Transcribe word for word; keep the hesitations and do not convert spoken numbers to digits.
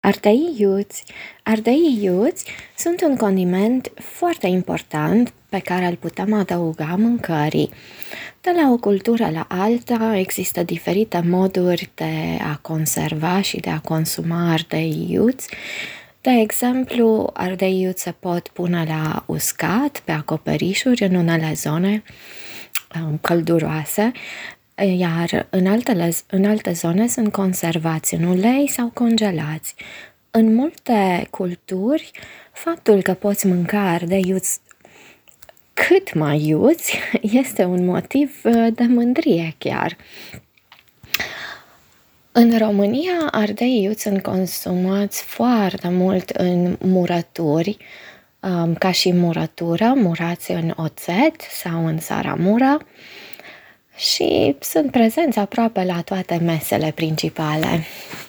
Ardei iuți. Ardei iuți sunt un condiment foarte important pe care îl putem adăuga mâncării. De la o cultură la alta există diferite moduri de a conserva și de a consuma ardei iuți. De exemplu, ardei iuți se pot pune la uscat, pe acoperișuri, în unele zone um, călduroase, iar în, altele, în alte zone sunt conservați în ulei sau congelați. În multe culturi, faptul că poți mânca ardei iuți cât mai iuți este un motiv de mândrie chiar. În România, ardei iuți sunt consumați foarte mult în murături, ca și murătură, murați în oțet sau în saramură, și sunt prezenți aproape la toate mesele principale.